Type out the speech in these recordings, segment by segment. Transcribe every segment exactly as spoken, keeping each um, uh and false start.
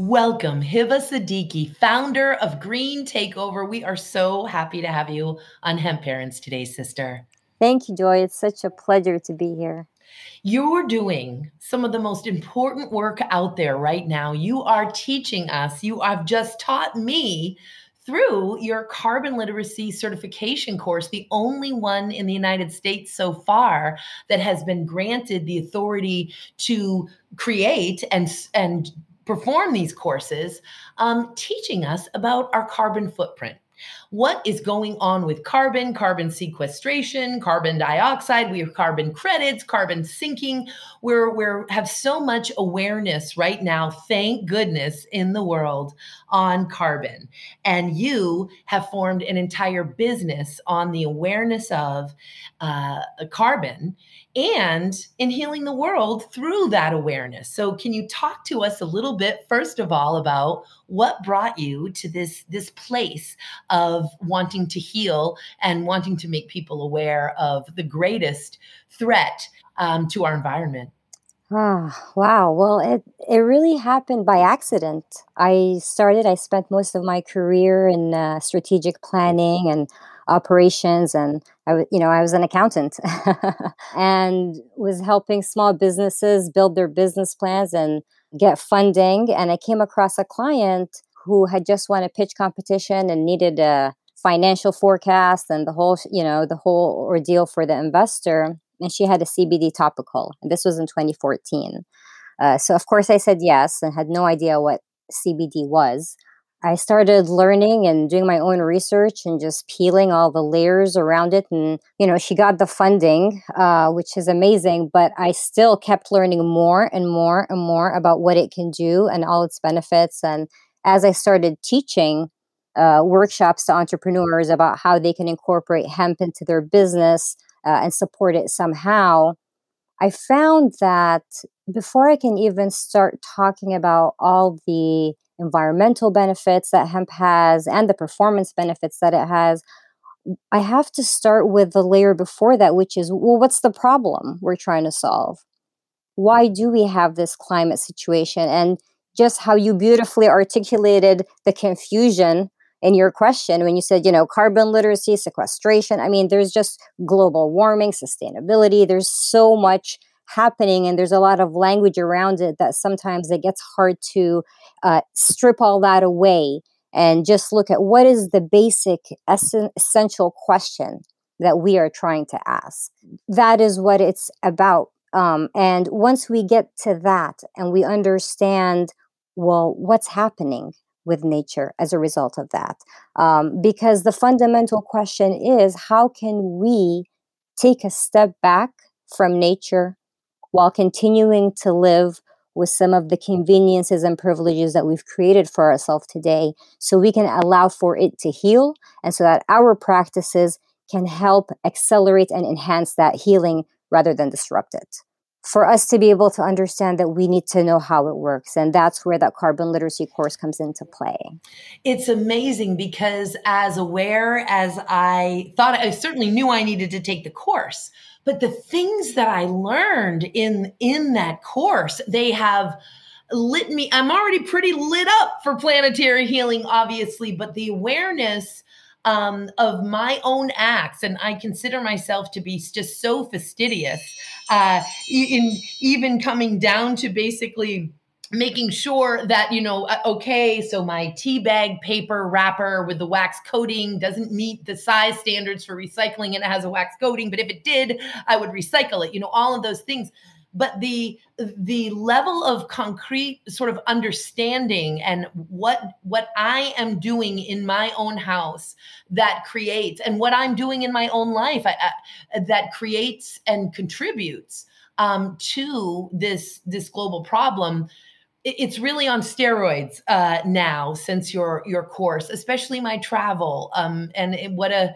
Welcome, Hiba Siddiqui, founder of Green Takeover. We are so happy to have you on Hemp Parents today, sister. Thank you, Joy. It's such a pleasure to be here. You're doing some of the most important work out there right now. You are teaching us, you have just taught me through your carbon literacy certification course, the only one in the United States so far that has been granted the authority to create and, and perform these courses, um, teaching us about our carbon footprint. What is going on with carbon, carbon sequestration, carbon dioxide? We have carbon credits, carbon sinking. We're, we're have so much awareness right now, thank goodness, in the world on carbon. And you have formed an entire business on the awareness of uh, carbon and in healing the world through that awareness. So can you talk to us a little bit, first of all, about what brought you to this, this place of wanting to heal and wanting to make people aware of the greatest threat um, to our environment? Oh, wow. Well, it, it really happened by accident. I started, I spent most of my career in uh, strategic planning and operations, and I, w- you know, I was an accountant and was helping small businesses build their business plans and get funding. And I came across a client who had just won a pitch competition and needed a financial forecast and the whole, you know, the whole ordeal for the investor, and she had a C B D topical. And this was in twenty fourteen. Uh, so, of course, I said yes and had no idea what C B D was. I started learning and doing my own research and just peeling all the layers around it. And, you know, she got the funding, uh, which is amazing, but I still kept learning more and more and more about what it can do and all its benefits. And as I started teaching uh, workshops to entrepreneurs about how they can incorporate hemp into their business, uh, and support it somehow, I found that before I can even start talking about all the environmental benefits that hemp has and the performance benefits that it has, I have to start with the layer before that, which is, well, what's the problem we're trying to solve? Why do we have this climate situation? And just how you beautifully articulated the confusion in your question when you said, you know, carbon literacy, sequestration. I mean, there's just global warming, sustainability. There's so much happening, and there's a lot of language around it that sometimes it gets hard to uh, strip all that away and just look at what is the basic essen- essential question that we are trying to ask. That is what it's about. Um, and once we get to that and we understand, well, what's happening with nature as a result of that? Um, because the fundamental question is, how can we take a step back from nature while continuing to live with some of the conveniences and privileges that we've created for ourselves today, so we can allow for it to heal, and so that our practices can help accelerate and enhance that healing rather than disrupt it. For us to be able to understand that, we need to know how it works. And that's where that carbon literacy course comes into play. It's amazing because as aware as I thought, I certainly knew I needed to take the course, but the things that I learned in, in that course, they have lit me. I'm already pretty lit up for planetary healing, obviously, but the awareness um, of my own acts, and I consider myself to be just so fastidious, uh, in even coming down to basically making sure that, you know, uh, okay, so my tea bag paper wrapper with the wax coating doesn't meet the size standards for recycling and it has a wax coating, but if it did, I would recycle it, you know, all of those things. But the the level of concrete sort of understanding and what what I am doing in my own house that creates, and what I'm doing in my own life I, I, that creates and contributes um, to this this global problem. It's really on steroids uh, now since your your course, especially my travel, um, and it, what a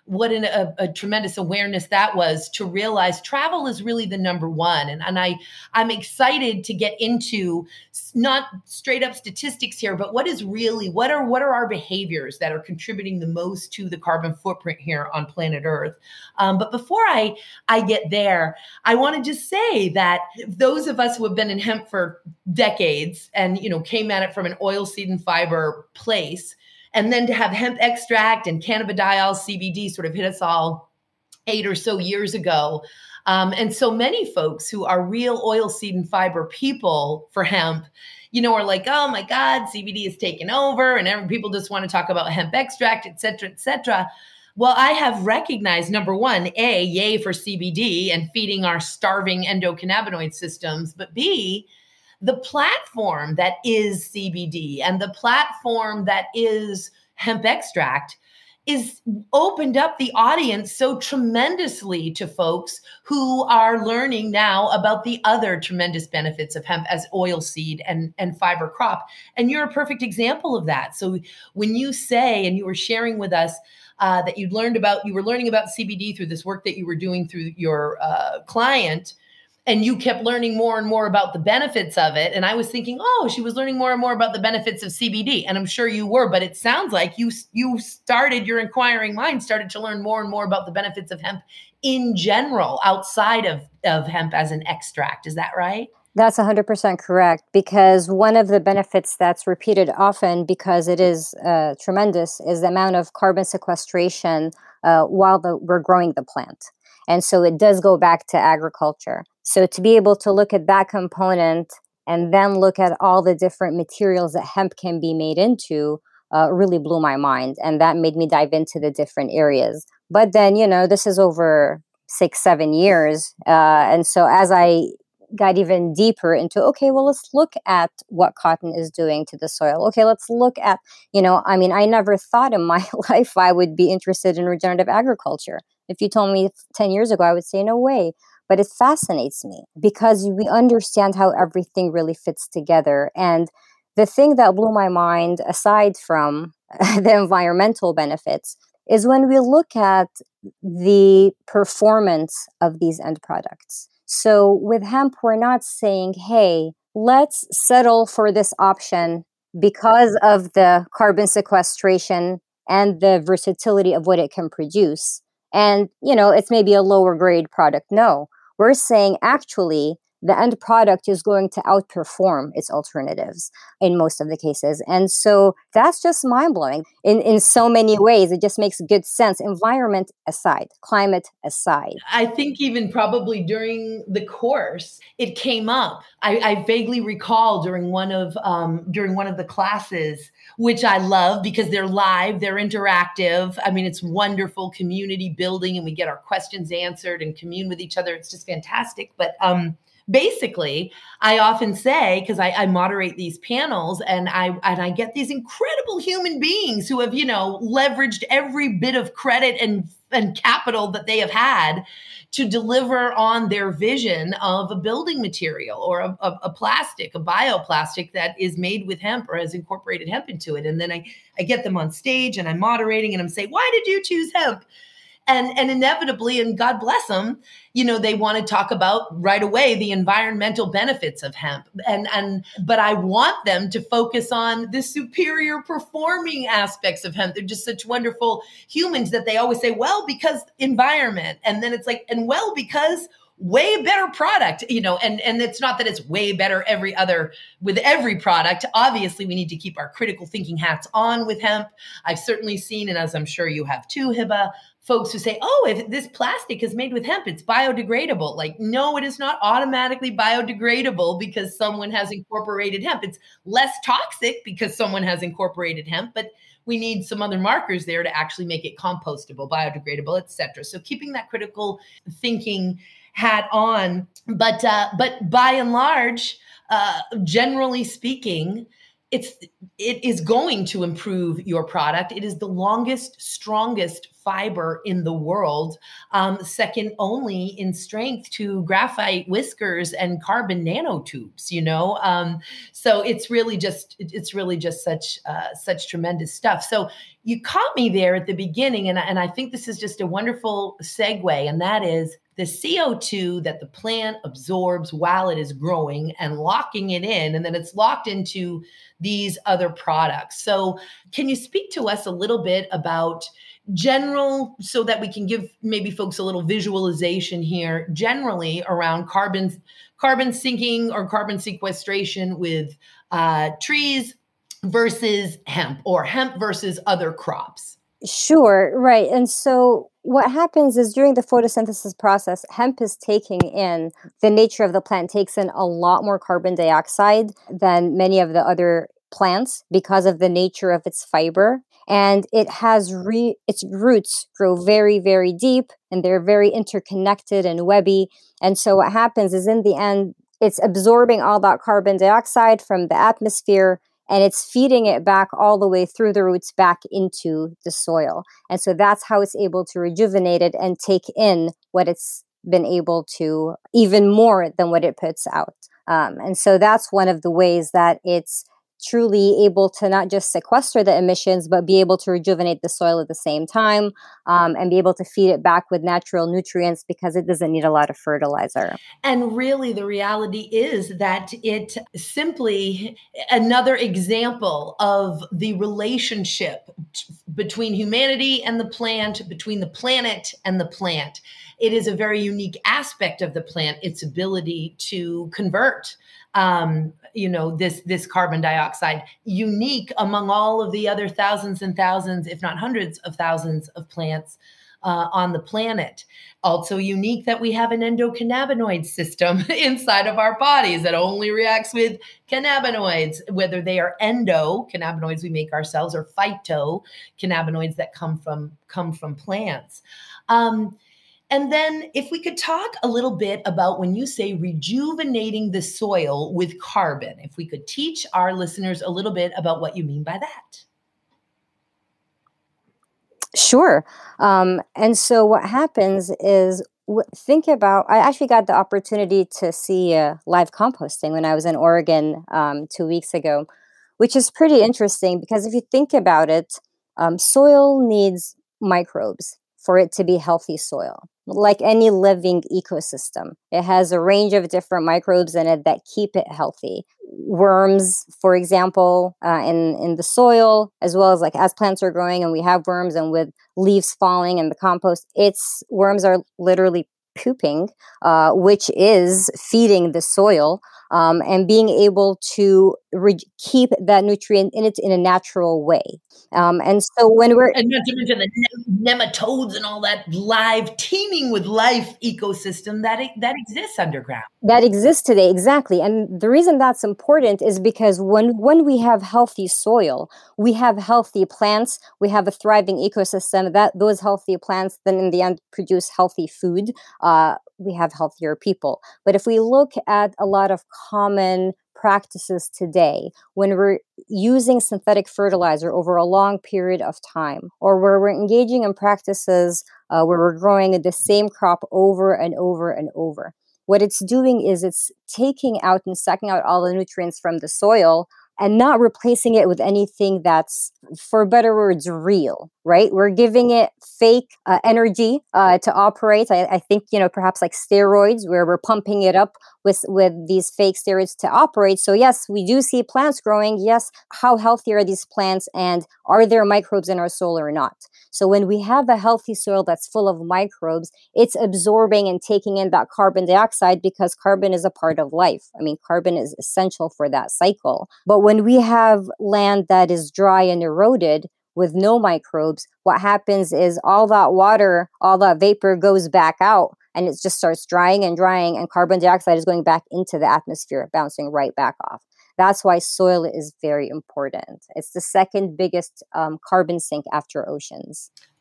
what an, a, a tremendous awareness that was to realize travel is really the number one. And, and I, I'm excited to get into not straight up statistics here, but what is really, what are, what are our behaviors that are contributing the most to the carbon footprint here on planet Earth? Um, but before I, I get there, I want to just say that those of us who have been in hemp for decades and, you know, came at it from an oil seed and fiber place, and then to have hemp extract and cannabidiol C B D sort of hit us all eight or so years ago. Um, and so many folks who are real oil seed and fiber people for hemp, you know, are like, oh my God, C B D is taking over and every, people just want to talk about hemp extract, et cetera, et cetera. Well, I have recognized, number one, A, yay for C B D and feeding our starving endocannabinoid systems, but B, the platform that is C B D and the platform that is hemp extract is opened up the audience so tremendously to folks who are learning now about the other tremendous benefits of hemp as oil seed and, and fiber crop. And you're a perfect example of that. So when you say, and you were sharing with us uh, that you'd learned about, you were learning about C B D through this work that you were doing through your uh, client, and you kept learning more and more about the benefits of it. And I was thinking, oh, she was learning more and more about the benefits of C B D. And I'm sure you were, but it sounds like you, you started, your inquiring mind started to learn more and more about the benefits of hemp in general, outside of, of hemp as an extract. Is that right? That's one hundred percent correct, because one of the benefits that's repeated often, because it is uh, tremendous, is the amount of carbon sequestration uh, while the, we're growing the plant. And so it does go back to agriculture. So to be able to look at that component and then look at all the different materials that hemp can be made into uh, really blew my mind. And that made me dive into the different areas. But then, you know, this is over six, seven years. Uh, and so as I got even deeper into, okay, well, let's look at what cotton is doing to the soil. Okay, let's look at, you know, I mean, I never thought in my life I would be interested in regenerative agriculture. If you told me ten years ago, I would say no way. But it fascinates me because we understand how everything really fits together. And the thing that blew my mind, aside from the environmental benefits, is when we look at the performance of these end products. So with hemp, we're not saying, hey, let's settle for this option because of the carbon sequestration and the versatility of what it can produce. And, you know, it's maybe a lower grade product. No, we're saying actually the end product is going to outperform its alternatives in most of the cases. And so that's just mind-blowing in, in so many ways. It just makes good sense, environment aside, climate aside. I think even probably during the course, it came up. I, I vaguely recall during one of um, during one of the classes, which I love because they're live, they're interactive. I mean, it's wonderful community building and we get our questions answered and commune with each other. It's just fantastic. But um, basically, I often say, because I, I moderate these panels and I and I get these incredible human beings who have, you know, leveraged every bit of credit and, and capital that they have had to deliver on their vision of a building material or a, a, a plastic, a bioplastic that is made with hemp or has incorporated hemp into it. And then I, I get them on stage and I'm moderating and I'm saying, why did you choose hemp? And, and inevitably, and God bless them, you know, they want to talk about right away the environmental benefits of hemp. And, and, but I want them to focus on the superior performing aspects of hemp. They're just such wonderful humans that they always say, well, because environment. And then it's like, and well, because way better product, you know, and, and it's not that it's way better every other with every product. Obviously, we need to keep our critical thinking hats on with hemp. I've certainly seen, and as I'm sure you have too, Hiba, folks who say, oh, if this plastic is made with hemp, it's biodegradable. Like, no, it is not automatically biodegradable because someone has incorporated hemp. It's less toxic because someone has incorporated hemp, but we need some other markers there to actually make it compostable, biodegradable, et cetera. So keeping that critical thinking hat on, but uh, but by and large, uh, generally speaking, it's it is going to improve your product. It is the longest, strongest fiber in the world, um, second only in strength to graphite whiskers and carbon nanotubes, you know? Um, so it's really just, it's really just such, uh, such tremendous stuff. So you caught me there at the beginning, and, and I think this is just a wonderful segue, and that is the C O two that the plant absorbs while it is growing and locking it in, and then it's locked into these other products. So can you speak to us a little bit about general, so that we can give maybe folks a little visualization here, generally around carbon, carbon sinking or carbon sequestration with uh, trees versus hemp, or hemp versus other crops? Sure, right. And so what happens is during the photosynthesis process, hemp is taking in, the nature of the plant takes in a lot more carbon dioxide than many of the other plants because of the nature of its fiber. And it has re- its roots grow very, very deep, and they're very interconnected and webby. And so what happens is, in the end, it's absorbing all that carbon dioxide from the atmosphere, and it's feeding it back all the way through the roots back into the soil. And so that's how it's able to rejuvenate it and take in what it's been able to, even more than what it puts out. Um, and so that's one of the ways that it's truly able to not just sequester the emissions, but be able to rejuvenate the soil at the same time, um, and be able to feed it back with natural nutrients because it doesn't need a lot of fertilizer. And really, the reality is that it simply another example of the relationship between humanity and the plant, between the planet and the plant. It is a very unique aspect of the plant, its ability to convert um, you know, this, this carbon dioxide, unique among all of the other thousands and thousands, if not hundreds of thousands of plants uh, on the planet. Also unique that we have an endocannabinoid system inside of our bodies that only reacts with cannabinoids, whether they are endo cannabinoids we make ourselves, or phyto cannabinoids that come from, come from plants. Um, And then if we could talk a little bit about when you say rejuvenating the soil with carbon, if we could teach our listeners a little bit about what you mean by that. Sure. Um, and so what happens is, w- think about, I actually got the opportunity to see uh, live composting when I was in Oregon um, two weeks ago, which is pretty interesting because if you think about it, um, soil needs microbes for it to be healthy soil. Like any living ecosystem, it has a range of different microbes in it that keep it healthy. Worms, for example, uh, in in the soil, as well as like as plants are growing and we have worms, and with leaves falling in the compost, it's worms are literally pooping, uh, which is feeding the soil, um, and being able to re- keep that nutrient in it in a natural way. Um, and so when we're And not to mention the nem- nematodes and all that live, teeming with life ecosystem that it, that exists underground. that exists today, exactly. And the reason that's important is because when when we have healthy soil, we have healthy plants, we have a thriving ecosystem. That those healthy plants then in the end produce healthy food. Uh, we have healthier people. But if we look at a lot of common practices today, when we're using synthetic fertilizer over a long period of time, or where we're engaging in practices uh, where we're growing the same crop over and over and over, what it's doing is it's taking out and sucking out all the nutrients from the soil and not replacing it with anything that's, for better words, real, right? We're giving it fake uh, energy uh, to operate. I, I think, you know, perhaps like steroids, where we're pumping it up with, with these fake steroids to operate. So yes, we do see plants growing. Yes, how healthy are these plants, and are there microbes in our soil or not? So when we have a healthy soil that's full of microbes, it's absorbing and taking in that carbon dioxide because carbon is a part of life. I mean, carbon is essential for that cycle. But when we have land that is dry and eroded with no microbes, what happens is all that water, all that vapor goes back out, and it just starts drying and drying, and carbon dioxide is going back into the atmosphere, bouncing right back off. That's why soil is very important. It's the second biggest um, carbon sink after oceans.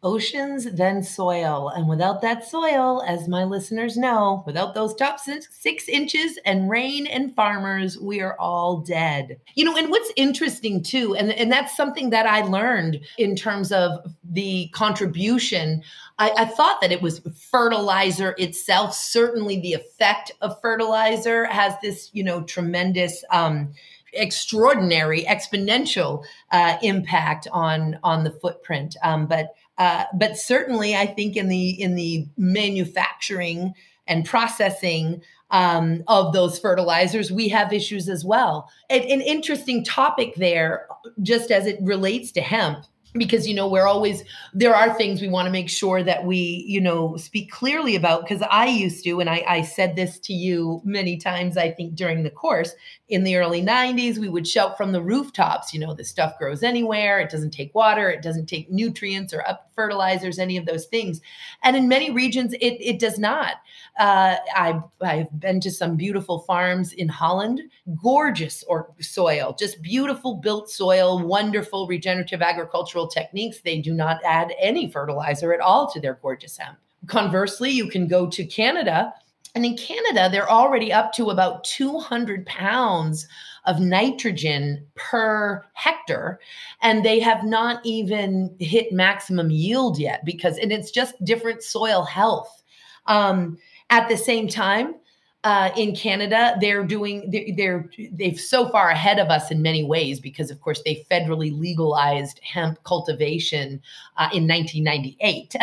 Oceans, then soil. And without that soil, as my listeners know, without those top six, six inches and rain and farmers, we are all dead. You know, and what's interesting too, and, and that's something that I learned in terms of the contribution. I, I thought that it was fertilizer itself. Certainly the effect of fertilizer has this, you know, tremendous um, extraordinary exponential uh, impact on on the footprint. Um, but uh, but certainly, I think in the in the manufacturing and processing um, of those fertilizers, we have issues as well. An, an interesting topic there, just as it relates to hemp, because you know we're always, there are things we want to make sure that we, you know, speak clearly about, because I used to, and I, I said this to you many times, I think during the course, in the early nineties, we would shout from the rooftops, you know, this stuff grows anywhere, it doesn't take water, it doesn't take nutrients or up fertilizers, any of those things. And in many regions, it, it does not. Uh, I've, I've been to some beautiful farms in Holland, gorgeous or soil, just beautiful built soil, wonderful regenerative agricultural techniques. They do not add any fertilizer at all to their gorgeous hemp. Conversely, you can go to Canada, and in Canada, they're already up to about two hundred pounds of nitrogen per hectare, and they have not even hit maximum yield yet, because, and it's just different soil health. Um, at the same time, uh, in Canada, they're doing, they're, they're, they've so far ahead of us in many ways, because of course they federally legalized hemp cultivation uh, in nineteen ninety-eight.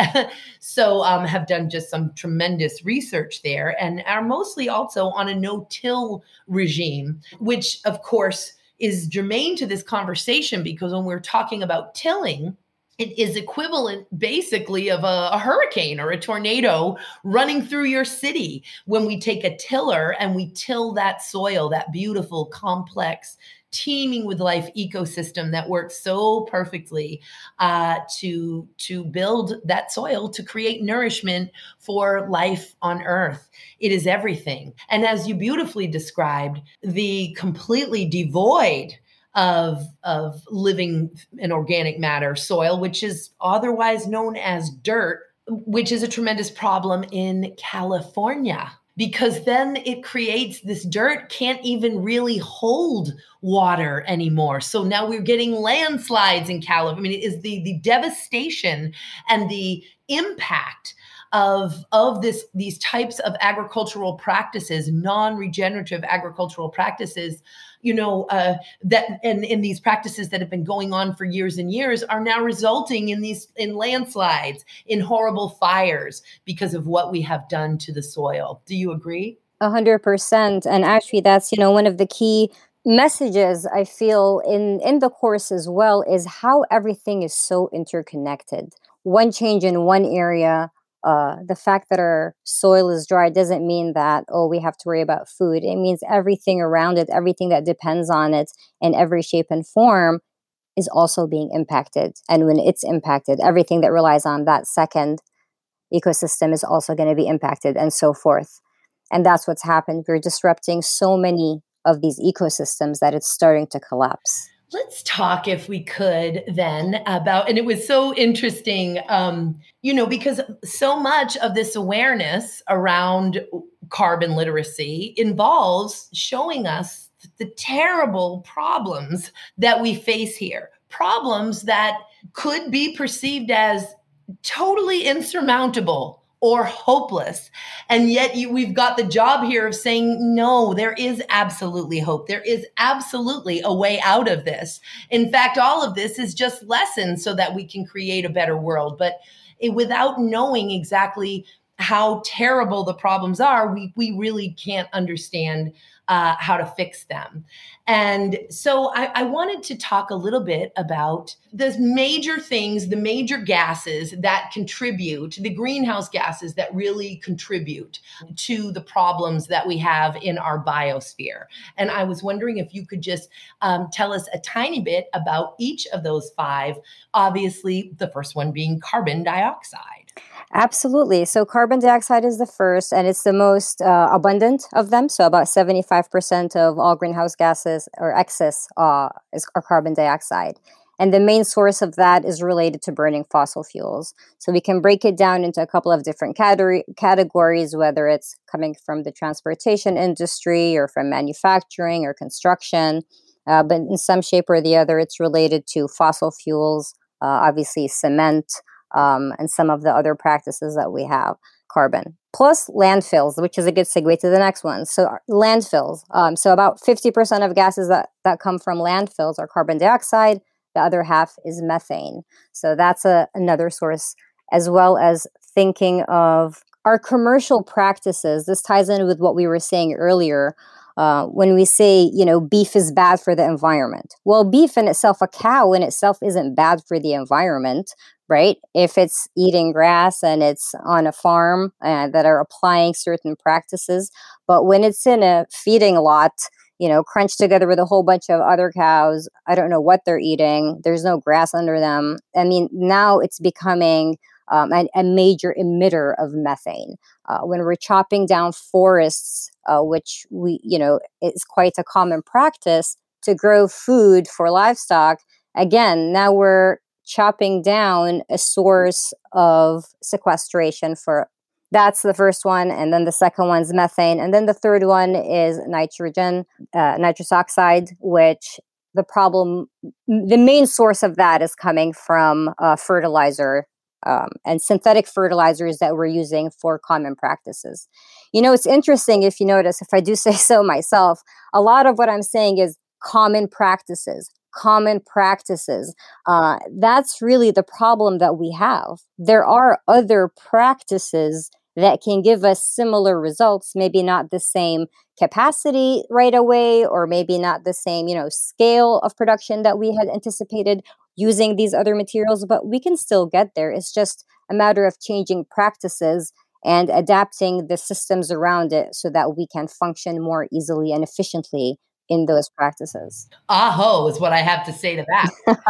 So um, have done just some tremendous research there, and are mostly also on a no-till regime, which of course is germane to this conversation, because when we're talking about tilling, it is equivalent basically of a, a hurricane or a tornado running through your city. When we take a tiller and we till that soil, that beautiful, complex, teeming with life ecosystem that works so perfectly uh, to, to build that soil to create nourishment for life on Earth. It is everything. And as you beautifully described, the completely devoid of of living and organic matter soil, which is otherwise known as dirt, which is a tremendous problem in California, because then it creates, this dirt can't even really hold water anymore. So now we're getting landslides in California. I mean, it is the the devastation and the impact of of this these types of agricultural practices, non-regenerative agricultural practices, you know, uh, that and in these practices that have been going on for years and years, are now resulting in these in landslides, in horrible fires, because of what we have done to the soil. Do you agree? A hundred percent. And actually, that's, you know, one of the key messages I feel in in the course as well, is how everything is so interconnected. One change in one area, uh, the fact that our soil is dry doesn't mean that, oh, we have to worry about food. It means everything around it, everything that depends on it in every shape and form is also being impacted. And when it's impacted, everything that relies on that second ecosystem is also going to be impacted, and so forth. And that's what's happened. We're disrupting so many of these ecosystems that it's starting to collapse. Let's talk, if we could, then about, and it was so interesting, um, you know, because so much of this awareness around carbon literacy involves showing us the terrible problems that we face here, problems that could be perceived as totally insurmountable or hopeless. And yet you, we've got the job here of saying, no, there is absolutely hope. There is absolutely a way out of this. In fact, all of this is just lessons so that we can create a better world. But it, without knowing exactly how terrible the problems are, we, we really can't understand uh, how to fix them. And so I, I wanted to talk a little bit about the major things, the major gases that contribute, the greenhouse gases that really contribute to the problems that we have in our biosphere. And I was wondering if you could just um, tell us a tiny bit about each of those five, obviously the first one being carbon dioxide. Absolutely. So carbon dioxide is the first, and it's the most uh, abundant of them. So about seventy-five percent of all greenhouse gases or excess uh, is are carbon dioxide. And the main source of that is related to burning fossil fuels. So we can break it down into a couple of different category, categories, whether it's coming from the transportation industry or from manufacturing or construction. Uh, but in some shape or the other, it's related to fossil fuels, uh, obviously cement, um, and some of the other practices that we have, carbon. Plus landfills, which is a good segue to the next one. So landfills. Um, so about fifty percent of gases that, that come from landfills are carbon dioxide. The other half is methane. So that's a, another source, as well as thinking of our commercial practices. This ties in with what we were saying earlier. Uh, when we say, you know, beef is bad for the environment. Well, beef in itself, a cow in itself isn't bad for the environment, right? If it's eating grass and it's on a farm uh, that are applying certain practices. But when it's in a feeding lot, you know, crunched together with a whole bunch of other cows, I don't know what they're eating. There's no grass under them. I mean, now it's becoming um, a, a major emitter of methane. Uh, when we're chopping down forests, uh, which we, you know, is quite a common practice to grow food for livestock, again, now we're chopping down a source of sequestration for. That's the first one. And then the second one's methane. And then the third one is nitrogen, uh, nitrous oxide, which the problem, the main source of that is coming from uh, fertilizer um, and synthetic fertilizers that we're using for common practices. You know, it's interesting if you notice, if I do say so myself, a lot of what I'm saying is common practices. Common practices. Uh, that's really the problem that we have. There are other practices that can give us similar results, maybe not the same capacity right away, or maybe not the same, you know, scale of production that we had anticipated using these other materials, but we can still get there. It's just a matter of changing practices and adapting the systems around it so that we can function more easily and efficiently in those practices. Aho is what I have to say to that.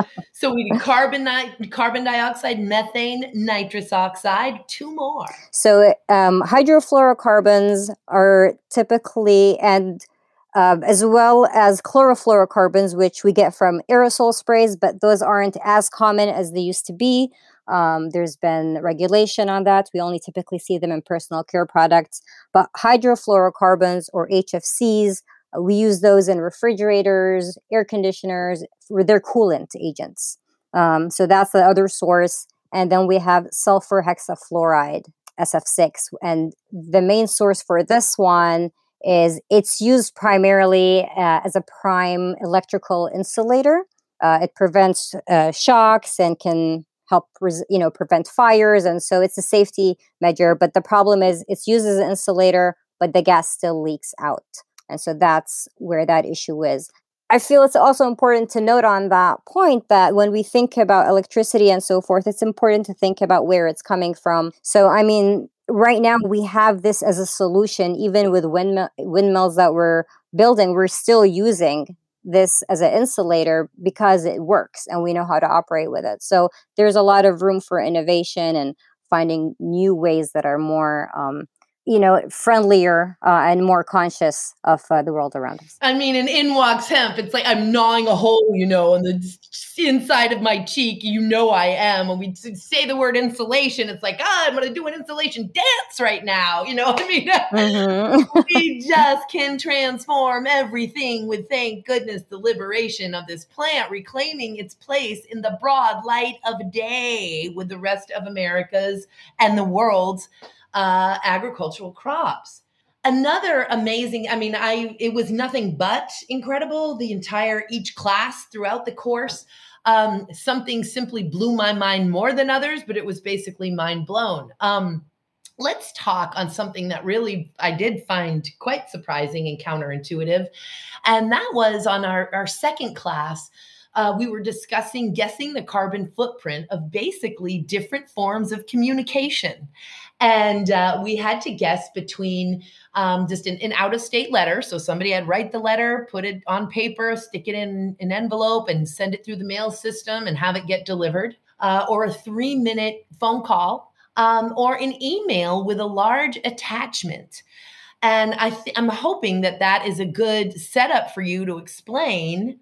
So we need carbon, carbon dioxide, methane, nitrous oxide, two more. So um, hydrofluorocarbons are typically, and uh, as well as chlorofluorocarbons, which we get from aerosol sprays, but those aren't as common as they used to be. Um, there's been regulation on that. We only typically see them in personal care products. But hydrofluorocarbons, or H F Cs, we use those in refrigerators, air conditioners. They're coolant agents. Um, so that's the other source. And then we have sulfur hexafluoride, S F six. And the main source for this one is it's used primarily uh, as a prime electrical insulator. Uh, it prevents uh, shocks and can help res- you know, prevent fires. And so it's a safety measure. But the problem is it's used as an insulator, but the gas still leaks out. And so that's where that issue is. I feel it's also important to note on that point that when we think about electricity and so forth, it's important to think about where it's coming from. So, I mean, right now we have this as a solution, even with windmill- windmills that we're building, we're still using this as an insulator because it works and we know how to operate with it. So there's a lot of room for innovation and finding new ways that are more um, you know, friendlier uh, and more conscious of uh, the world around us. I mean, and in walks hemp. It's like I'm gnawing a hole, you know, on the inside of my cheek. You know I am. When we say the word insulation, it's like, ah, I'm going to do an insulation dance right now. You know, I mean, mm-hmm. We just can transform everything with, thank goodness, the liberation of this plant, reclaiming its place in the broad light of day with the rest of America's and the world's Uh, agricultural crops. Another amazing, I mean, I it was nothing but incredible, the entire, each class throughout the course. Um, something simply blew my mind more than others, but it was basically mind blown. Um, let's talk on something that really I did find quite surprising and counterintuitive. And that was on our, our second class. Uh, we were discussing guessing the carbon footprint of basically different forms of communication. And uh, we had to guess between um, just an, an out-of-state letter. So somebody had write the letter, put it on paper, stick it in an envelope and send it through the mail system and have it get delivered, uh, or a three-minute phone call, um, or an email with a large attachment. And I th- I'm hoping that that is a good setup for you to explain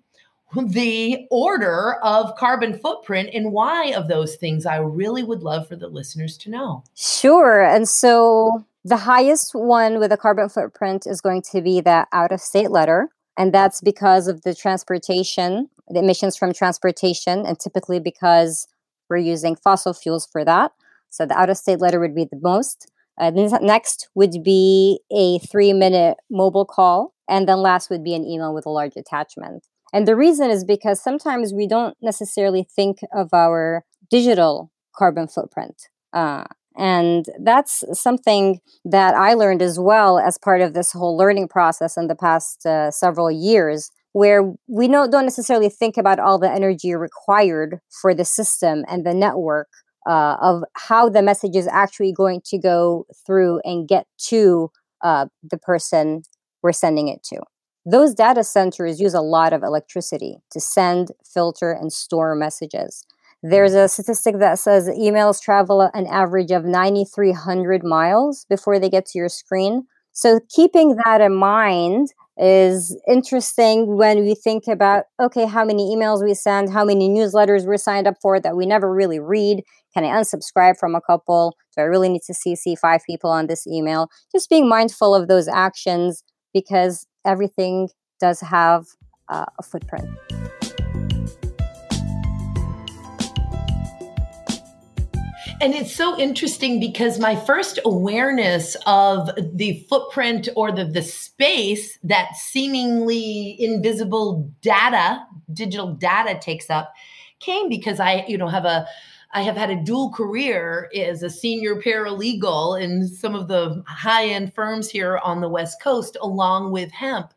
the order of carbon footprint and why of those things? I really would love for the listeners to know. Sure. And so the highest one with a carbon footprint is going to be the out of state letter. And that's because of the transportation, the emissions from transportation, and typically because we're using fossil fuels for that. So the out of state letter would be the most. Uh, next would be a three minute mobile call. And then last would be an email with a large attachment. And the reason is because sometimes we don't necessarily think of our digital carbon footprint. Uh, and that's something that I learned as well as part of this whole learning process in the past uh, several years, where we don't, don't necessarily think about all the energy required for the system and the network uh, of how the message is actually going to go through and get to uh, the person we're sending it to. Those data centers use a lot of electricity to send, filter, and store messages. There's a statistic that says emails travel an average of nine thousand three hundred miles before they get to your screen. So keeping that in mind is interesting when we think about, okay, how many emails we send, how many newsletters we're signed up for that we never really read. Can I unsubscribe from a couple? Do I really need to C C five people on this email? Just being mindful of those actions, because everything does have uh, a footprint. And it's so interesting because my first awareness of the footprint or the, the space that seemingly invisible data, digital data takes up came because I, you know, have a I have had a dual career as a senior paralegal in some of the high-end firms here on the West Coast, along with hemp.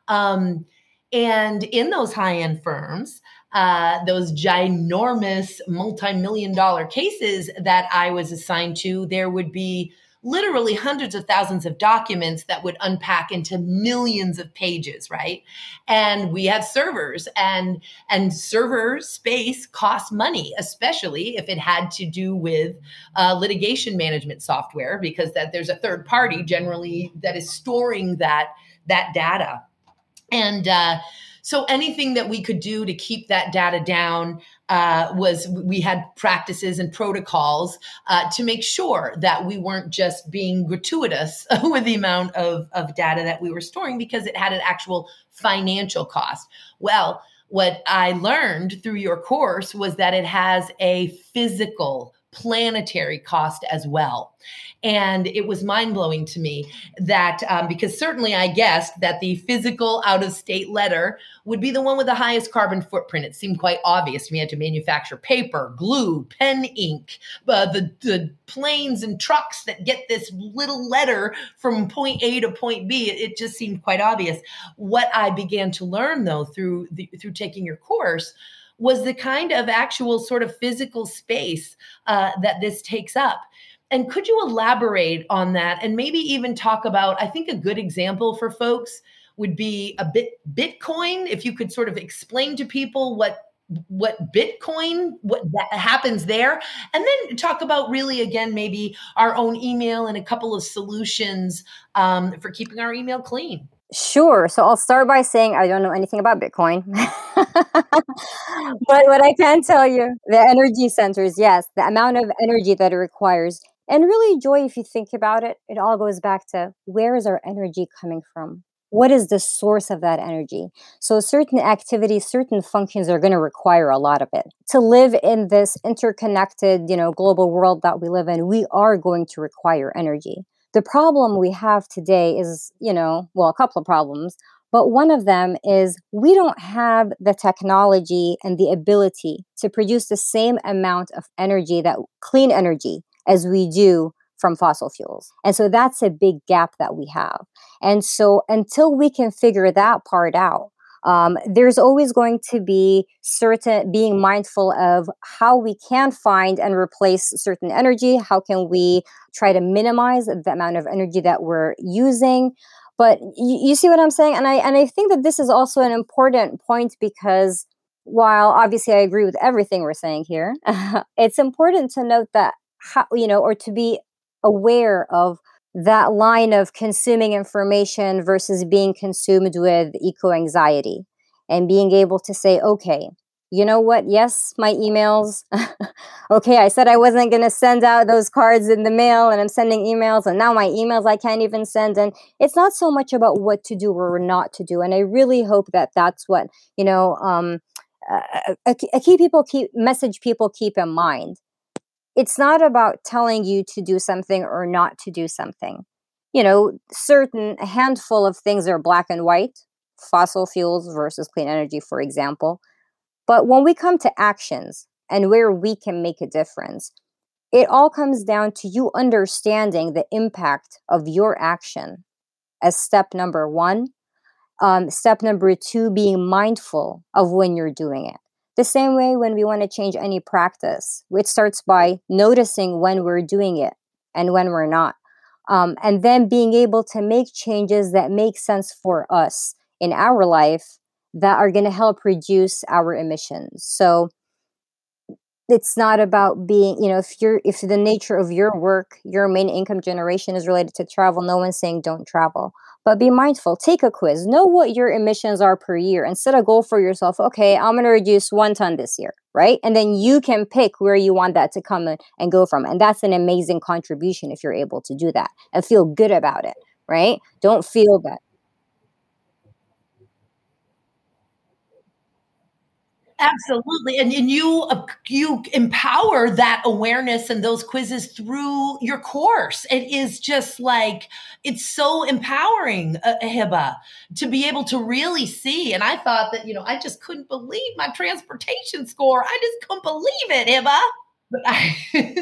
Um, and in those high-end firms, uh, those ginormous multi-million dollar cases that I was assigned to, there would be literally hundreds of thousands of documents that would unpack into millions of pages, right? And we have servers, and and server space costs money, especially if it had to do with uh, litigation management software, because that there's a third party generally that is storing that that data. And uh, so anything that we could do to keep that data down uh, was we had practices and protocols uh, to make sure that we weren't just being gratuitous with the amount of, of data that we were storing, because it had an actual financial cost. Well, what I learned through your course was that it has a physical, planetary cost as well. And it was mind-blowing to me that, um, because certainly I guessed that the physical out-of-state letter would be the one with the highest carbon footprint. It seemed quite obvious to me. I had to manufacture paper, glue, pen ink, uh, the, the planes and trucks that get this little letter from point A to point B. It, it just seemed quite obvious. What I began to learn, though, through the, through taking your course was the kind of actual sort of physical space uh, that this takes up. And could you elaborate on that and maybe even talk about, I think a good example for folks would be a bit Bitcoin, if you could sort of explain to people what what Bitcoin, what that happens there, and then talk about really, again, maybe our own email and a couple of solutions um, for keeping our email clean. Sure. So I'll start by saying I don't know anything about Bitcoin. But what I can tell you, the energy centers, yes, the amount of energy that it requires. And really, Joy, if you think about it, it all goes back to where is our energy coming from? What is the source of that energy? So certain activities, certain functions are going to require a lot of it. To live in this interconnected, you know, global world that we live in, we are going to require energy. The problem we have today is, you know, well, a couple of problems, but one of them is we don't have the technology and the ability to produce the same amount of energy, that clean energy, as we do from fossil fuels. And so that's a big gap that we have. And so until we can figure that part out, Um, there's always going to be certain being mindful of how we can find and replace certain energy. How can we try to minimize the amount of energy that we're using? But you, you see what I'm saying? And I and I think that this is also an important point, because while obviously I agree with everything we're saying here, it's important to note that how, you know, or to be aware of that line of consuming information versus being consumed with eco anxiety. and being able to say, okay, you know what? Yes, my emails. Okay, I said I wasn't going to send out those cards in the mail, and I'm sending emails, and now my emails I can't even send. And it's not so much about what to do or not to do. And I really hope that that's what, you know, um, a, a, a key people keep message people keep in mind. It's not about telling you to do something or not to do something. You know, certain a handful of things are black and white, fossil fuels versus clean energy, for example. But when we come to actions and where we can make a difference, it all comes down to you understanding the impact of your action as step number one. Um, step number two, being mindful of when you're doing it. The same way when we want to change any practice, it starts by noticing when we're doing it and when we're not. Um, and then being able to make changes that make sense for us in our life that are going to help reduce our emissions. So it's not about being, you know, if you're if the nature of your work, your main income generation is related to travel, no one's saying don't travel. But be mindful, take a quiz, know what your emissions are per year, and set a goal for yourself. Okay, I'm going to reduce one ton this year, right? And then you can pick where you want that to come in and go from. And that's an amazing contribution if you're able to do that and feel good about it, right? Don't feel that. Absolutely. And, and you uh, you empower that awareness and those quizzes through your course. It is just like it's so empowering, uh, Hiba, to be able to really see. And I thought that, you know, I just couldn't believe my transportation score. I just couldn't believe it, Hiba. But I,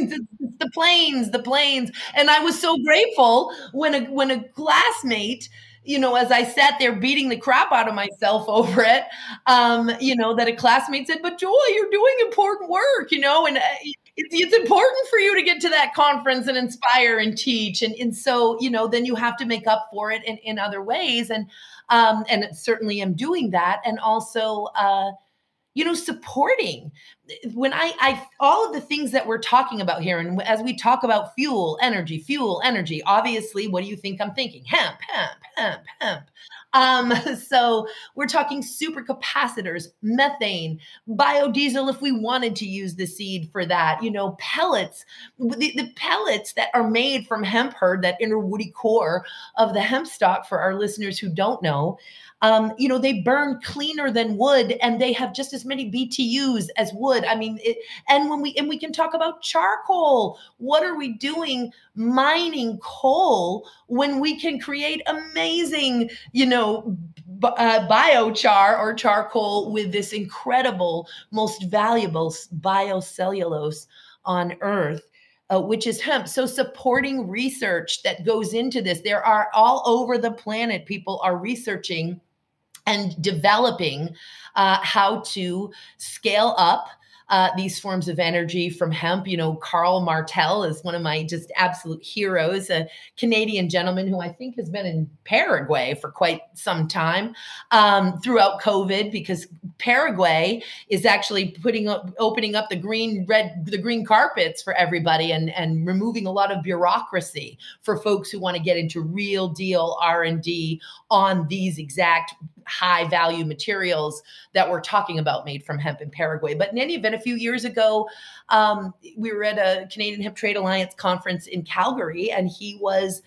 the planes, the planes, and I was so grateful when a when a classmate, you know, as I sat there beating the crap out of myself over it, um, you know, that a classmate said, "But Joy, you're doing important work," you know, and uh, it's, it's important for you to get to that conference and inspire and teach, and and so you know, then you have to make up for it in in other ways, and um, and certainly am doing that, and also. Uh, you know, supporting when I, I, all of the things that we're talking about here, and as we talk about fuel, energy, fuel, energy, obviously, what do you think I'm thinking? Hemp, hemp, hemp, hemp. Um, so we're talking supercapacitors, methane, biodiesel, if we wanted to use the seed for that, you know, pellets, the, the pellets that are made from hemp hurd, that inner woody core of the hemp stalk, for our listeners who don't know, um, you know, they burn cleaner than wood, and they have just as many B T Us as wood. I mean, it, and when we and we can talk about charcoal. What are we doing mining coal when we can create amazing, you know, b- uh, biochar or charcoal with this incredible, most valuable biocellulose on Earth? Uh, which is hemp. So supporting research that goes into this. There are all over the planet, people are researching and developing uh, how to scale up uh, these forms of energy from hemp. You know, Carl Martel is one of my just absolute heroes, a Canadian gentleman who I think has been in Paraguay for quite some time um, throughout COVID, because Paraguay is actually putting up, opening up the green, red, the green carpets for everybody, and and removing a lot of bureaucracy for folks who want to get into real deal R and D on these exact high value materials that we're talking about made from hemp in Paraguay. But in any event, a few years ago, um, we were at a Canadian Hemp Trade Alliance conference in Calgary, and he was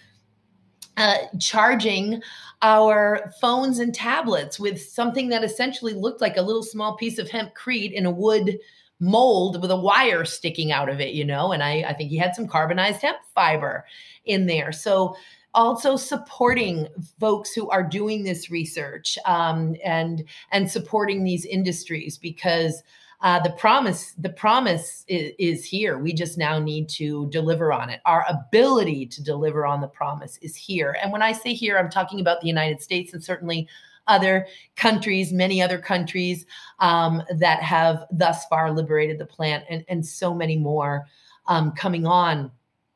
uh, charging our phones and tablets with something that essentially looked like a little small piece of hempcrete in a wood mold with a wire sticking out of it, you know, and I, I think he had some carbonized hemp fiber in there. So also supporting folks who are doing this research, um, and and supporting these industries, because uh, the promise the promise is, is here. We just now need to deliver on it. Our ability to deliver on the promise is here. And when I say here, I'm talking about the United States, and certainly other countries, many other countries um, that have thus far liberated the plant, and, and so many more um, coming on.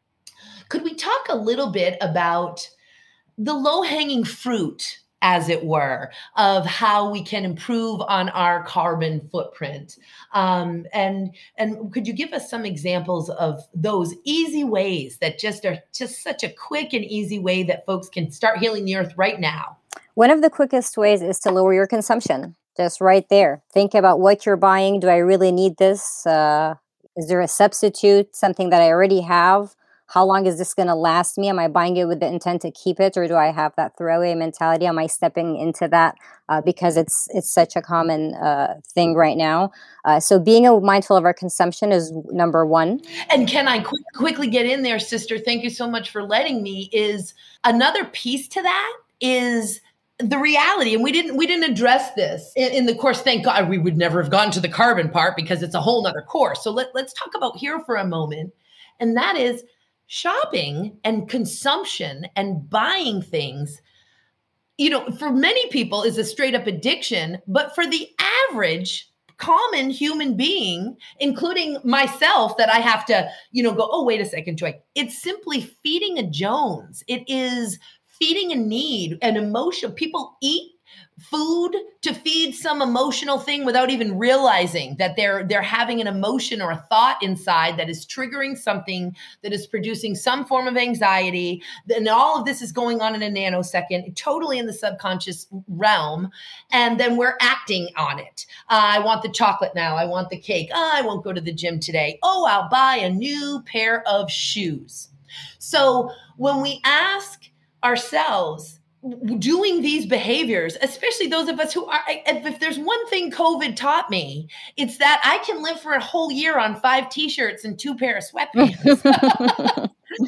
Could we talk a little bit about the low hanging fruit, as it were, of how we can improve on our carbon footprint? Um, and and could you give us some examples of those easy ways that just are just such a quick and easy way that folks can start healing the earth right now? One of the quickest ways is to lower your consumption. Just right there. Think about what you're buying. Do I really need this? Uh, is there a substitute, something that I already have? How long is this going to last me? Am I buying it with the intent to keep it, or do I have that throwaway mentality? Am I stepping into that uh, because it's it's such a common uh, thing right now? Uh, so being a, mindful of our consumption is number one. And can I quick, quickly get in there, sister? Thank you so much for letting me. Is another piece to that is the reality, and we didn't we didn't address this in, in the course. Thank God we would never have gotten to the carbon part because it's a whole nother course. So let, let's talk about here for a moment, and that is shopping and consumption and buying things. You know, for many people is a straight up addiction, but for the average common human being, including myself, that I have to, you know, go, oh, wait a second, Joy. It's simply feeding a Jones. It is feeding a need, an emotion. People eat food to feed some emotional thing without even realizing that they're they're having an emotion or a thought inside that is triggering something, that is producing some form of anxiety. And all of this is going on in a nanosecond, totally in the subconscious realm. And then we're acting on it. Uh, I want the chocolate now. I want the cake. Oh, I won't go to the gym today. Oh, I'll buy a new pair of shoes. So when we ask ourselves, doing these behaviors, especially those of us who are, if there's one thing COVID taught me, it's that I can live for a whole year on five t-shirts and two pair of sweatpants.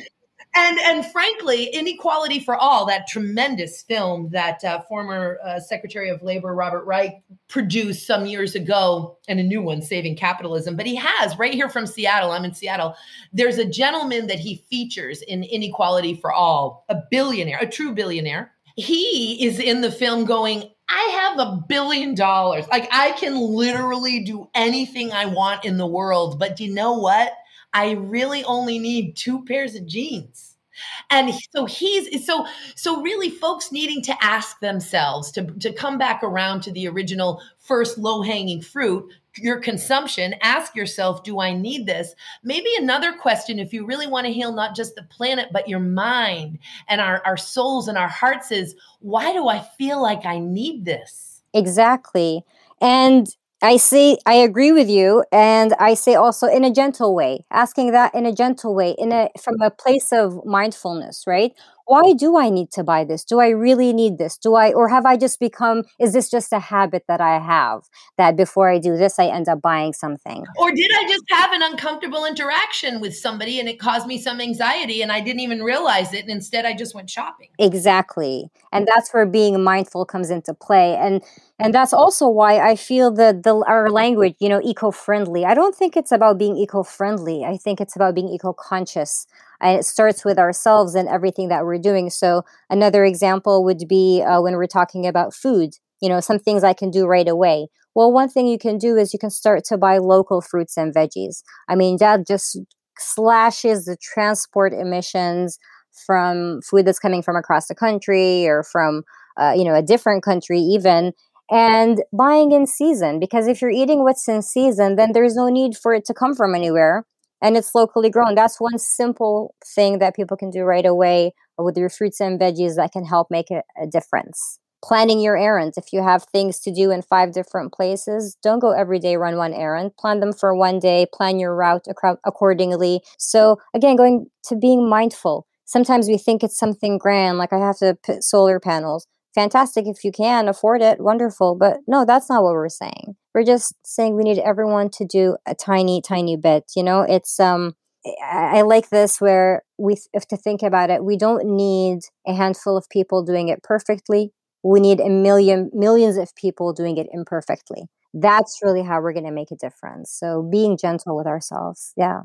And and frankly, Inequality for All, that tremendous film that uh, former uh, Secretary of Labor Robert Reich produced some years ago, and a new one, Saving Capitalism. But he has, right here from Seattle, I'm in Seattle, there's a gentleman that he features in Inequality for All, a billionaire, a true billionaire. He is in the film going, I have a billion dollars. Like, I can literally do anything I want in the world. But do you know what? I really only need two pairs of jeans. And so he's so so really folks needing to ask themselves to, to come back around to the original first low-hanging fruit, your consumption. Ask yourself, do I need this? Maybe another question, if you really want to heal not just the planet, but your mind and our, our souls and our hearts, is, why do I feel like I need this? Exactly. And I say, I agree with you. And I say also in a gentle way, asking that in a gentle way, in a, from a place of mindfulness, right? Why do I need to buy this? Do I really need this? Do I, or have I just become, is this just a habit that I have, that before I do this, I end up buying something? Or did I just have an uncomfortable interaction with somebody and it caused me some anxiety and I didn't even realize it, and instead I just went shopping? Exactly. And that's where being mindful comes into play. And and that's also why I feel that the our language, you know, eco-friendly. I don't think it's about being eco-friendly. I think it's about being eco-conscious. And it starts with ourselves and everything that we're doing. So another example would be uh, when we're talking about food, you know, some things I can do right away. Well, one thing you can do is you can start to buy local fruits and veggies. I mean, that just slashes the transport emissions from food that's coming from across the country, or from uh, you know, a different country even. And buying in season, because if you're eating what's in season, then there's no need for it to come from anywhere, and it's locally grown. That's one simple thing that people can do right away with your fruits and veggies that can help make a, a difference. Planning your errands. If you have things to do in five different places, don't go every day, run one errand. Plan them for one day, plan your route ac- accordingly. So again, going to being mindful. Sometimes we think it's something grand, like I have to put solar panels. Fantastic if you can afford it, wonderful. But no, that's not what we're saying. We're just saying we need everyone to do a tiny, tiny bit. You know, it's um I I like this, where we have to think about it. We don't need a handful of people doing it perfectly. We need a million, millions of people doing it imperfectly. That's really how we're going to make a difference. So being gentle with ourselves. Yeah.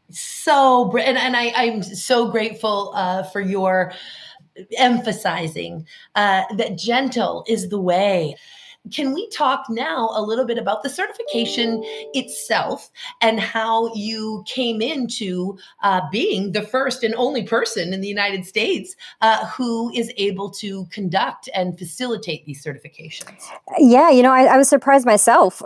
So, and, and I, I'm so grateful uh, for your emphasizing uh, that gentle is the way. Can we talk now a little bit about the certification itself and how you came into uh, being the first and only person in the United States uh, who is able to conduct and facilitate these certifications? Yeah, you know, I, I was surprised myself.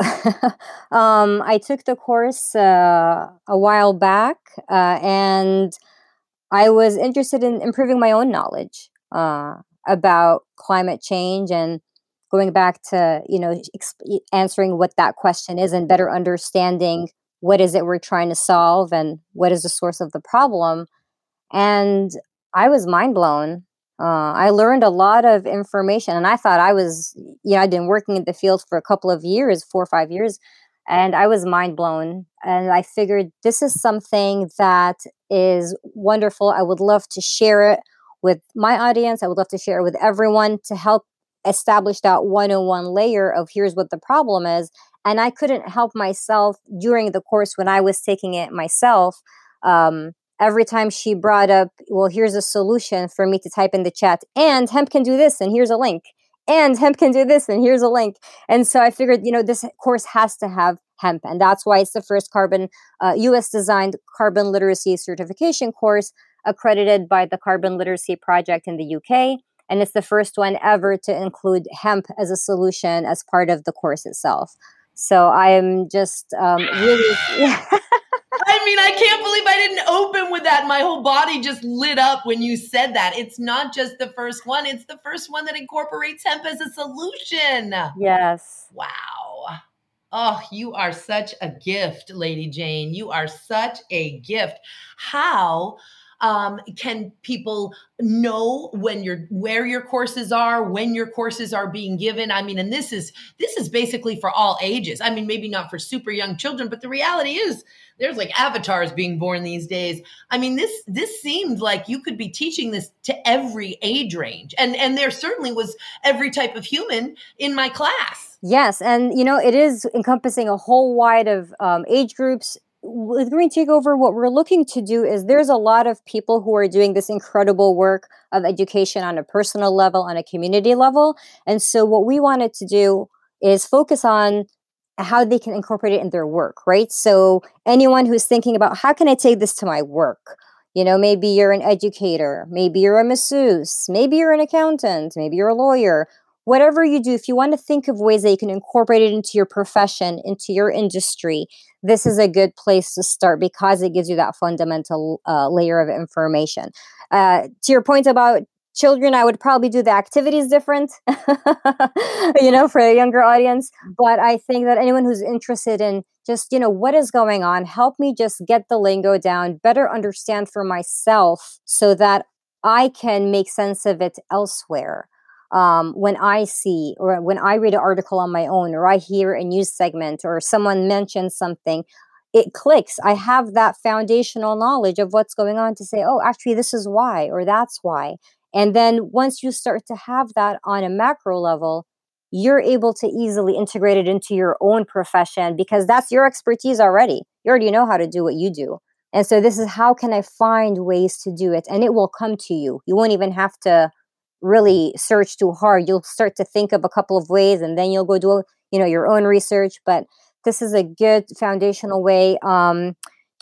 um, I took the course uh, a while back, uh, and I was interested in improving my own knowledge uh, about climate change. And going back to, you know, exp- answering what that question is and better understanding what is it we're trying to solve and what is the source of the problem. And I was mind blown. Uh, I learned a lot of information, and I thought I was, you know, I'd been working in the field for a couple of years, four or five years, and I was mind blown. And I figured this is something that is wonderful. I would love to share it with my audience. I would love to share it with everyone to help establish that one oh one layer of here's what the problem is. And I couldn't help myself during the course when I was taking it myself. Um, every time she brought up, well, here's a solution for me to type in the chat, and hemp can do this, and here's a link, and hemp can do this, and here's a link. And so I figured, you know, this course has to have hemp. And that's why it's the first carbon, uh, U S designed carbon literacy certification course accredited by the Carbon Literacy Project in the U K. And it's the first one ever to include hemp as a solution as part of the course itself. So I am just um, really. I mean, I can't believe I didn't open with that. My whole body just lit up when you said that. It's not just the first one, it's the first one that incorporates hemp as a solution. Yes. Wow. Oh, you are such a gift, Lady Jane. You are such a gift. How um, can people know when you're where your courses are, when your courses are being given? I mean, and this is this is basically for all ages. I mean, maybe not for super young children, but the reality is there's like avatars being born these days. I mean, this this seemed like you could be teaching this to every age range, and and there certainly was every type of human in my class. Yes, and you know, it is encompassing a whole wide of um, age groups. With Green Takeover, what we're looking to do is there's a lot of people who are doing this incredible work of education on a personal level, on a community level. And so what we wanted to do is focus on how they can incorporate it in their work, right? So anyone who's thinking about how can I take this to my work? You know, maybe you're an educator, maybe you're a masseuse, maybe you're an accountant, maybe you're a lawyer. Whatever you do, if you want to think of ways that you can incorporate it into your profession, into your industry, this is a good place to start because it gives you that fundamental uh, layer of information. Uh, to your point about children, I would probably do the activities different, you know, for a younger audience. But I think that anyone who's interested in just, you know, what is going on, help me just get the lingo down, better understand for myself so that I can make sense of it elsewhere. Um, when I see or when I read an article on my own, or I hear a news segment or someone mentions something, it clicks. I have that foundational knowledge of what's going on to say, oh, actually, this is why, or that's why. And then once you start to have that on a macro level, you're able to easily integrate it into your own profession because that's your expertise already. You already know how to do what you do. And so this is how can I find ways to do it? And it will come to you. You won't even have to really search too hard. You'll start to think of a couple of ways and then you'll go do, you know, your own research. But this is a good foundational way um,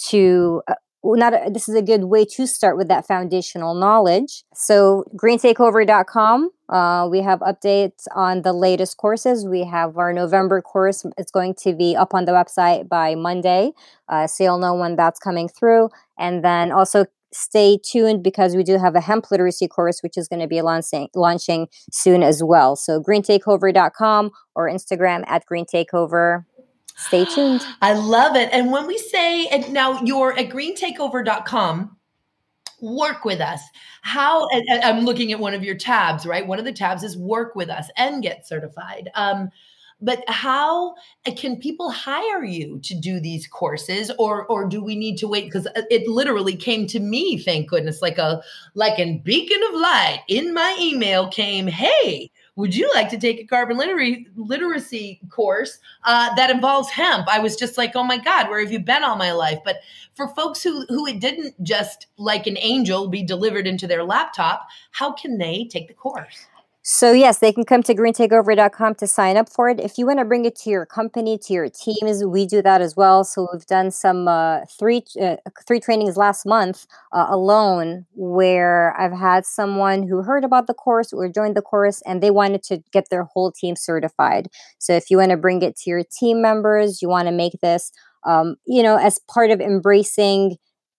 to uh, not a, this is a good way to start with that foundational knowledge. So green takeover dot com, uh, we have updates on the latest courses. We have our November course. It's going to be up on the website by Monday. Uh, so you'll know when that's coming through. And then also stay tuned because we do have a hemp literacy course, which is going to be launching launching soon as well. So green takeover dot com or Instagram at green takeover. Stay tuned. I love it. And when we say, and now you're at green takeover dot com, work with us. How, and, and I'm looking at one of your tabs, right? One of the tabs is work with us and get certified. Um, But how can people hire you to do these courses, or or do we need to wait? Because it literally came to me, thank goodness, like a like a beacon of light in my email came. Hey, would you like to take a carbon literacy literacy course uh, that involves hemp? I was just like, oh my God, where have you been all my life? But for folks who who it didn't just like an angel be delivered into their laptop, how can they take the course? So yes, they can come to green takeover dot com to sign up for it. If you want to bring it to your company, to your teams, we do that as well. So we've done some uh, three uh, three trainings last month uh, alone, where I've had someone who heard about the course or joined the course, and they wanted to get their whole team certified. So if you want to bring it to your team members, you want to make this, um, you know, as part of embracing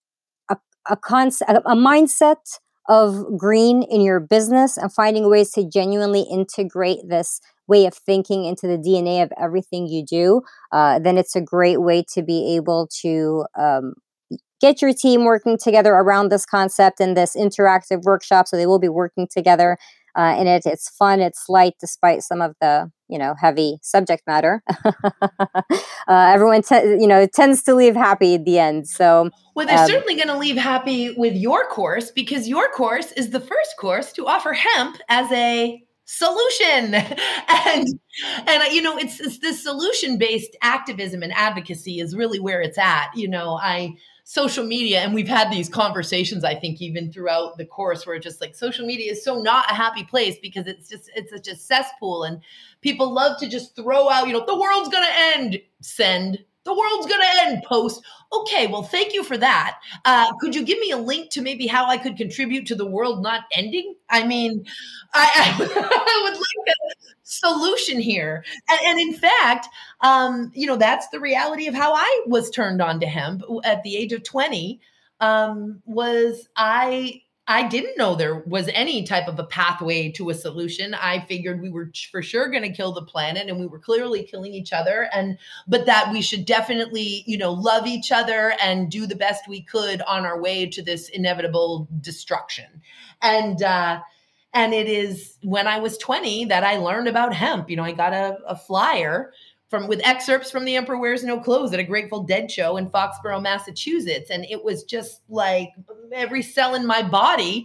a a concept, a mindset of green in your business and finding ways to genuinely integrate this way of thinking, into the D N A of everything you do, uh, then it's a great way to be able to um, get your team working together around this concept and this interactive workshop. So they will be working together. Uh, and it, it's fun, it's light, despite some of the you know heavy subject matter. uh, everyone, te- you know, tends to leave happy at the end. So, well, they're um, certainly going to leave happy with your course, because your course is the first course to offer hemp as a solution. and and you know, it's, it's this solution based activism and advocacy is really where it's at. You know, I social media, and we've had these conversations, I think, even throughout the course, where just like social media is so not a happy place, because it's just it's such a cesspool, and people love to just throw out, you know, the world's going to end, send, the world's going to end, post. Okay, well, thank you for that. Uh, could you give me a link to maybe how I could contribute to the world not ending? I mean, I, I, I would like a solution here. And, and in fact, um, you know, that's the reality of how I was turned on to hemp at the age of twenty. Um, was I I didn't know there was any type of a pathway to a solution. I figured we were for sure going to kill the planet, and we were clearly killing each other, and but that we should definitely, you know, love each other and do the best we could on our way to this inevitable destruction. And uh and it is when I was twenty that I learned about hemp. You know, I got a, a flyer from with excerpts from The Emperor Wears No Clothes at a Grateful Dead show in Foxborough, Massachusetts. And it was just like every cell in my body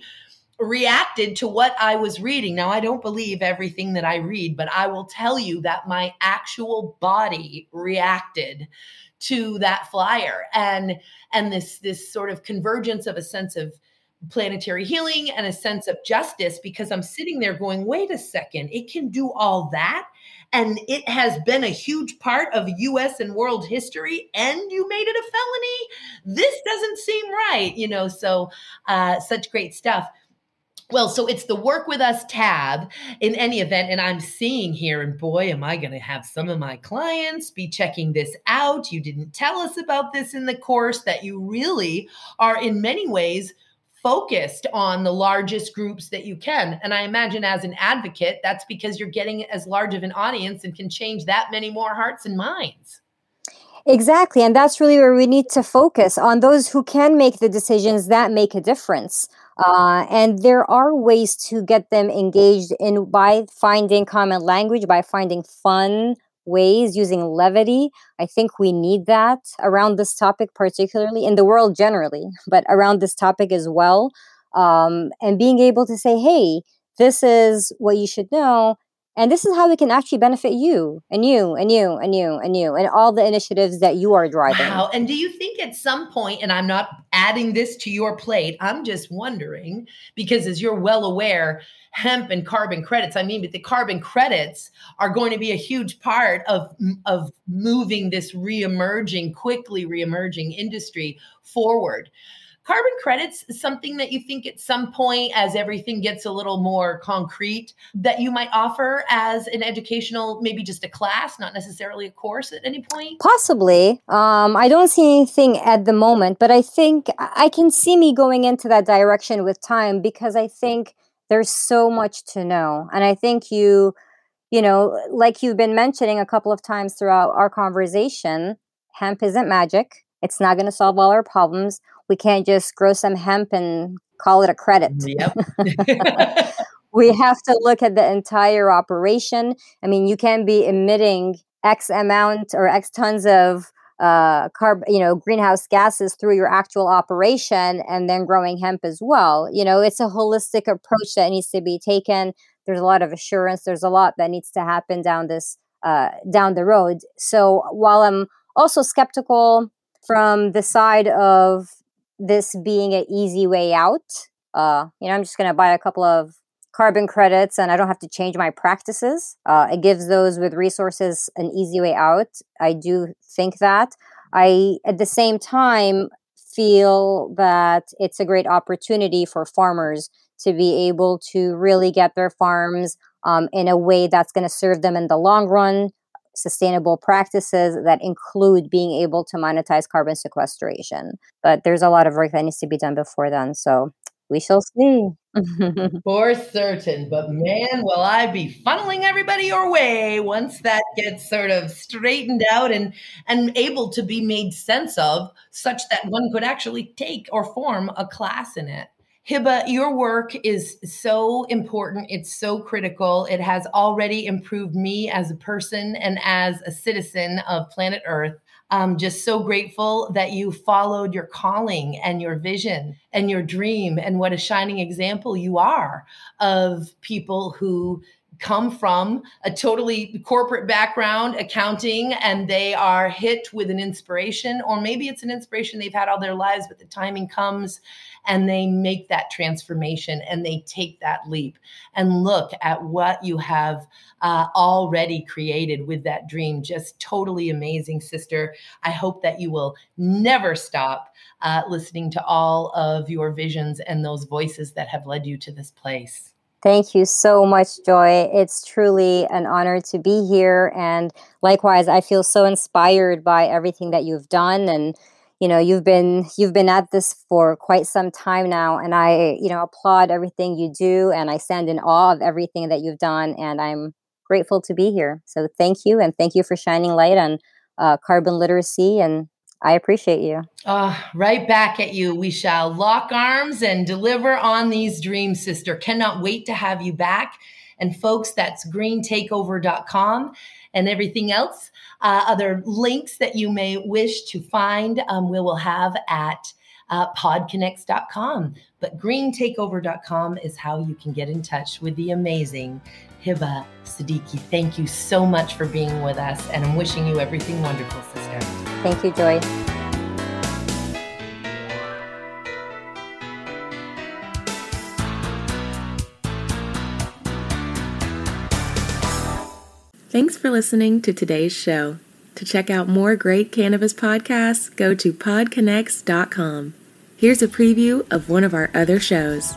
reacted to what I was reading. Now, I don't believe everything that I read, but I will tell you that my actual body reacted to that flyer, and and this this sort of convergence of a sense of planetary healing and a sense of justice, because I'm sitting there going, wait a second, it can do all that. And it has been a huge part of U S and world history, and you made it a felony. This doesn't seem right, you know, so uh, such great stuff. Well, so it's the Work With Us tab in any event. And I'm seeing here, and boy, am I going to have some of my clients be checking this out. You didn't tell us about this in the course, that you really are in many ways focused on the largest groups that you can. And I imagine as an advocate, that's because you're getting as large of an audience and can change that many more hearts and minds. Exactly. And that's really where we need to focus on those who can make the decisions that make a difference. Uh, and there are ways to get them engaged in by finding common language, by finding fun ways, using levity. I think we need that around this topic, particularly in the world generally, but around this topic as well. Um, and being able to say, hey, this is what you should know. And this is how it can actually benefit you and you and you and you and you and all the initiatives that you are driving. Wow. And do you think at some point, and I'm not adding this to your plate, I'm just wondering, because as you're well aware, hemp and carbon credits, I mean, but the carbon credits are going to be a huge part of, of moving this reemerging, quickly reemerging industry forward. Carbon credits is something that you think at some point, as everything gets a little more concrete, that you might offer as an educational, maybe just a class, not necessarily a course at any point? Possibly. Um, I don't see anything at the moment, but I think I can see me going into that direction with time, because I think there's so much to know. And I think you, you know, like you've been mentioning a couple of times throughout our conversation, hemp isn't magic. It's not going to solve all our problems. We can't just grow some hemp and call it a credit. Yep. We have to look at the entire operation. I mean, you can be emitting X amount or X tons of uh, carb, you know, greenhouse gases through your actual operation, and then growing hemp as well. You know, it's a holistic approach that needs to be taken. There's a lot of assurance. There's a lot that needs to happen down this uh, down the road. So while I'm also skeptical from the side of this being an easy way out, uh, you know, I'm just going to buy a couple of carbon credits and I don't have to change my practices. Uh, it gives those with resources an easy way out. I do think that. I, at the same time, feel that it's a great opportunity for farmers to be able to really get their farms um, in a way that's going to serve them in the long run, sustainable practices that include being able to monetize carbon sequestration. But there's a lot of work that needs to be done before then. So We shall see. For certain, but man, will I be funneling everybody your way once that gets sort of straightened out and and able to be made sense of, such that one could actually take or form a class in it. Hiba, your work is so important. It's so critical. It has already improved me as a person and as a citizen of planet Earth. I'm just so grateful that you followed your calling and your vision and your dream, and what a shining example you are of people who come from a totally corporate background, accounting, and they are hit with an inspiration, or maybe it's an inspiration they've had all their lives, but the timing comes and they make that transformation and they take that leap. And look at what you have uh, already created with that dream. Just totally amazing, sister. I hope that you will never stop uh, listening to all of your visions and those voices that have led you to this place. Thank you so much, Joy. It's truly an honor to be here. And likewise, I feel so inspired by everything that you've done. And, you know, you've been you've been at this for quite some time now. And I, you know, applaud everything you do, and I stand in awe of everything that you've done. And I'm grateful to be here. So thank you, and thank you for shining light on uh, carbon literacy. And I appreciate you. Uh, right back at you. We shall lock arms and deliver on these dreams, sister. Cannot wait to have you back. And folks, that's green takeover dot com, and everything else, uh, other links that you may wish to find, um, we will have at uh, pod connects dot com. But green takeover dot com is how you can get in touch with the amazing Hiba Siddiqui. Thank you so much for being with us, and I'm wishing you everything wonderful, sister. Thank you, Joy. Thanks for listening to today's show. To check out more great cannabis podcasts, go to pod connects dot com. Here's a preview of one of our other shows.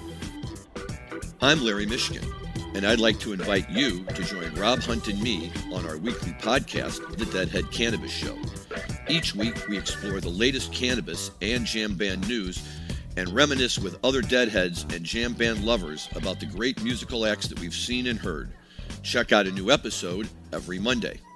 I'm Larry Mishkin, and I'd like to invite you to join Rob Hunt and me on our weekly podcast, The Deadhead Cannabis Show. Each week, we explore the latest cannabis and jam band news and reminisce with other Deadheads and jam band lovers about the great musical acts that we've seen and heard. Check out a new episode every Monday.